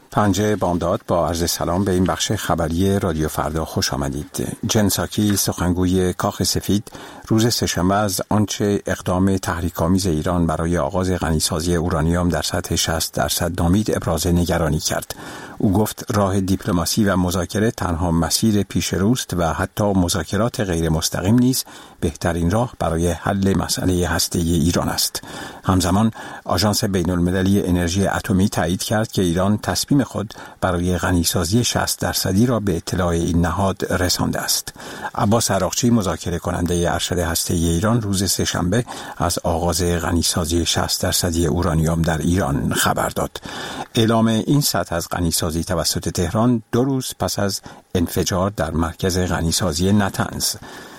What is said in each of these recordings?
پنجه بامداد با عرض سلام به این بخش خبری رادیو فردا خوش آمدید. جن پساکی سخنگوی کاخ سفید روز سه‌شنبه از آنچه اقدام تحریک‌آمیز ایران برای آغاز غنیسازی اورانیوم در سطح 60% نامید ابراز نگرانی کرد. او گفت راه دیپلماسی و مذاکره تنها مسیر پیش روست و حتی مذاکرات غیر مستقیم نیز بهترین راه برای حل مسئله هسته‌ای ایران است. همزمان آژانس بین‌المللی انرژی اتمی تایید کرد که ایران تصمیم خود برای غنیسازی 60% را به اطلاع این نهاد رسانده است. عباس عراقچی مذاکره کننده ارشد هسته‌ای ایران روز سه‌شنبه از آغاز غنیسازی 60% اورانیوم در ایران خبر داد. اعلام این سطح از غنیسازی توسط تهران 2 روز پس از انفجار در مرکز غنیسازی نتنز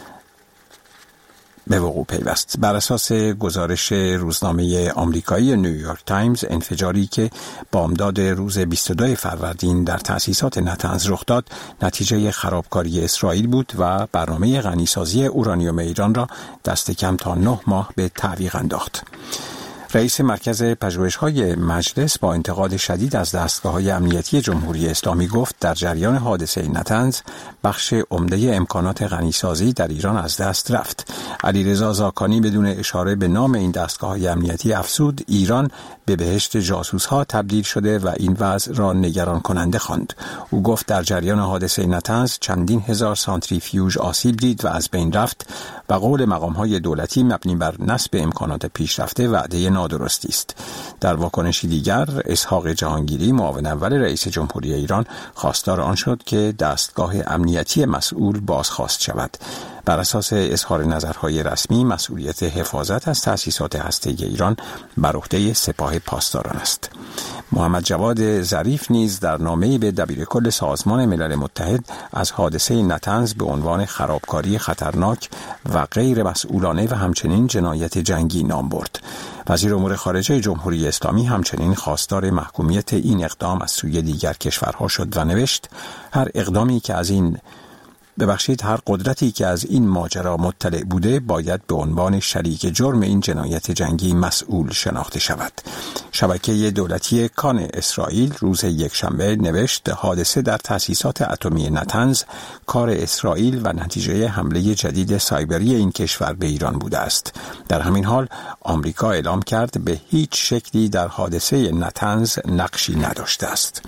به وقوع پیوست. بر اساس گزارش روزنامه آمریکایی نیویورک تایمز، انفجاری که بامداد روز 22 فروردین در تأسیسات نتنز رخ داد، نتیجه خرابکاری اسرائیل بود و برنامه غنیسازی اورانیوم ایران را دست کم تا 9 ماه به تعویق انداخت. رئیس مرکز پژوهش‌های مجلس با انتقاد شدید از دستگاه‌های امنیتی جمهوری اسلامی گفت در جریان حادثه نتنز بخش عمده امکانات غنیسازی در ایران از دست رفت. علیرضا زاکانی بدون اشاره به نام این دستگاه‌های امنیتی افزود ایران به بهشت جاسوس‌ها تبدیل شده و این وضع را نگران کننده خواند. او گفت در جریان حادثه نتنز چندین هزار سانتریفیوژ آسیب دید و از بین رفت و قول مقام‌های دولتی مبنی بر نصب امکانات پیشرفته وعده نادرستی است. در واکنشی دیگر، اسحاق جهانگیری معاون اول رئیس جمهوری ایران خواستار آن شد که دستگاه امنیتی مسئول بازخواست شود. بر اساس اظهار نظرهای رسمی، مسئولیت حفاظت از تأسیسات هسته‌ای ایران بر عهده سپاه پاسداران است. محمد جواد ظریف نیز در نامه‌ای به دبیرکل سازمان ملل متحد از حادثه نتنز به عنوان خرابکاری خطرناک و غیر مسئولانه و همچنین جنایت جنگی نام برد. وزیر امور خارجه جمهوری اسلامی همچنین خواستار محکومیت این اقدام از سوی دیگر کشورها شد و نوشت هر قدرتی که از این ماجرا مطلع بوده باید به عنوان شریک جرم این جنایت جنگی مسئول شناخته شود. شبکه دولتی کان اسرائیل روز یکشنبه نوشت حادثه در تأسیسات اتمی نتنز کار اسرائیل و نتیجه حمله جدید سایبری این کشور به ایران بوده است. در همین حال آمریکا اعلام کرد به هیچ شکلی در حادثه نتنز نقشی نداشته است.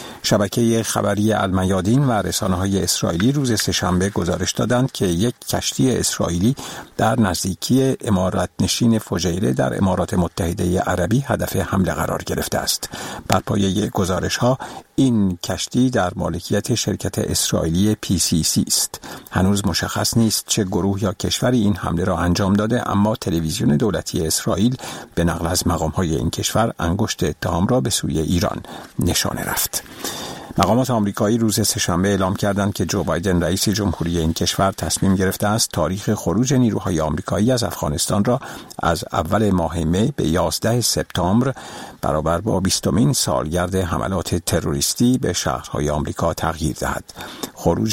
شبکه خبری المیادین و رسانه‌های اسرائیلی روز سه‌شنبه گزارش دادند که یک کشتی اسرائیلی در نزدیکی امارت نشین فجیره در امارات متحده عربی هدف حمله قرار گرفته است. بر پایه گزارش‌ها این کشتی در مالکیت شرکت اسرائیلی PCC است. هنوز مشخص نیست چه گروه یا کشوری این حمله را انجام داده، اما تلویزیون دولتی اسرائیل به نقل از مقام‌های این کشور انگشت اتهام را به سوی ایران نشانه رفت. مقامات آمریکایی روز سه‌شنبه اعلام کردند که جو بایدن رئیس جمهوری این کشور تصمیم گرفته است تاریخ خروج نیروهای آمریکایی از افغانستان را از اول ماه می به 11 سپتامبر برابر با 20مین سالگرد حملات تروریستی به شهرهای آمریکا تغییر دهد. خروج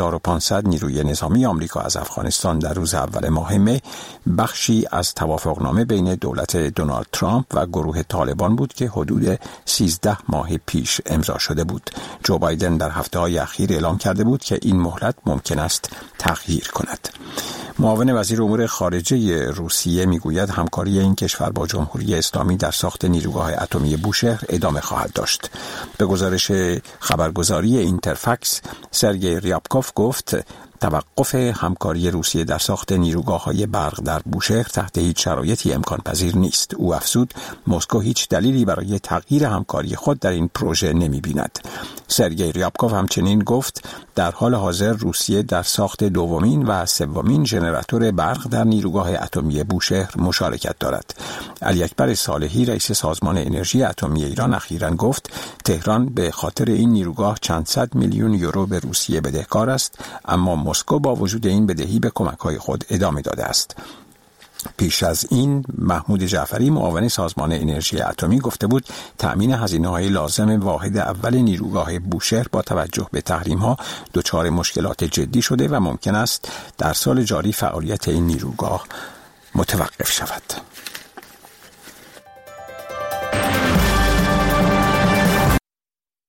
2500 نیروی نظامی آمریکا از افغانستان در روز اول ماه می بخشی از توافقنامه بین دولت دونالد ترامپ و گروه طالبان بود که حدود 13 ماه پیش امضا شده بود. جو بایدن در هفته‌های اخیر اعلام کرده بود که این مهلت ممکن است تغییر کند. معاون وزیر امور خارجه روسیه میگوید همکاری این کشور با جمهوری اسلامی در ساخت نیروگاه اتمی بوشهر ادامه خواهد داشت. به گزارش خبرگزاری اینترفکس، سرگئی ریابکوف گفت توقف همکاری روسیه در ساخت نیروگاه‌های برق در بوشهر تحت هیچ شرایطی امکان پذیر نیست. او افزود مسکو هیچ دلیلی برای تغییر همکاری خود در این پروژه نمی‌بیند. سرگئی ریابکوف همچنین گفت در حال حاضر روسیه در ساخت دومین و سومین ژنراتور برق در نیروگاه اتمی بوشهر مشارکت دارد. علی اکبر صالحی رئیس سازمان انرژی اتمی ایران اخیراً گفت تهران به خاطر این نیروگاه چند صد میلیون یورو به روسیه بدهکار است، اما مسکو با وجود این بدهی به کمک‌های خود ادامه داده است. پیش از این محمود جعفری معاون سازمان انرژی اتمی گفته بود تأمین هزینه‌های لازم واحد اول نیروگاه بوشهر با توجه به تحریم‌ها دچار مشکلات جدی شده و ممکن است در سال جاری فعالیت این نیروگاه متوقف شود.